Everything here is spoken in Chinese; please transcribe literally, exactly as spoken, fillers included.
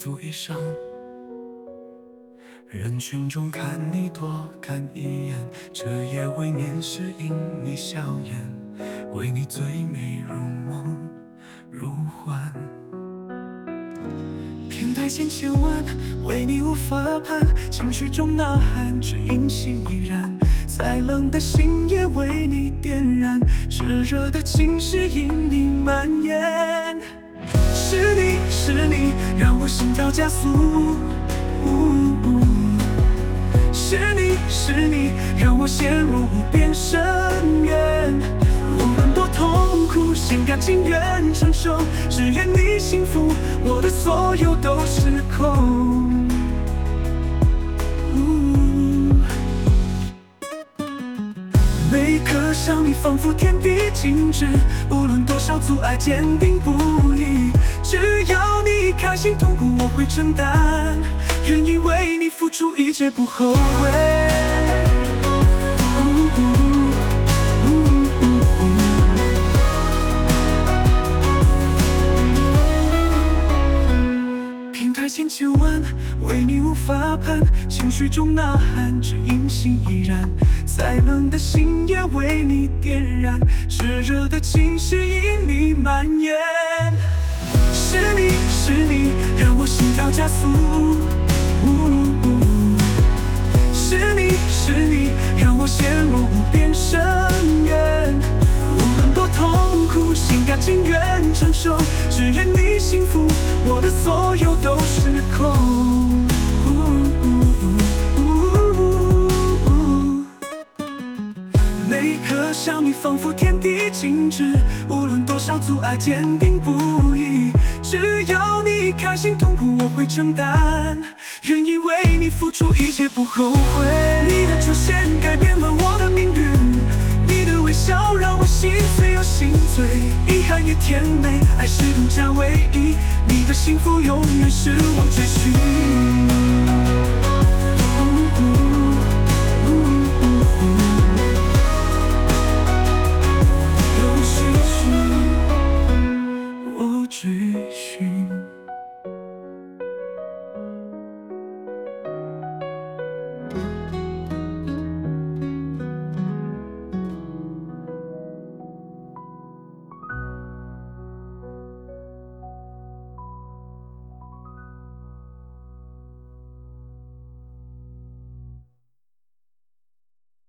服衣裳。人群中看你多看一眼，这夜未眠时因你笑颜，为你醉美如梦如幻。天台千千万，为你无法攀，情绪中呐喊，只因心依然。再冷的心也为你点燃，炽热的情是因你蔓延。是你是你，让我心跳加速。是你是你，让我陷入无边深渊。无论多痛苦，心甘情愿承受，只愿你幸福，我的所有都失控。每一刻想你，仿佛天地静止，无论多少阻碍，坚定不移。只要你开心，痛苦我会承担，愿意为你付出一切，不后悔。平台千千万，为你无法攀，情绪中呐喊，只因心依然。再冷的心也为你点燃，炽热的情是因你蔓延。是你是你，让我心跳加速。是你是你，让我陷入无边深渊。无论多痛苦，心甘情愿承受，只愿你幸福，我的所有都失控。每一刻想你，仿佛天地静止，无论多少阻碍，坚定不移。只要你开心，痛苦我会承担，愿意为你付出一切，不后悔。你的出现改变了我的命运，你的微笑让我心碎又心醉，遗憾也甜美，爱是独家唯一，你的幸福永远是我追寻。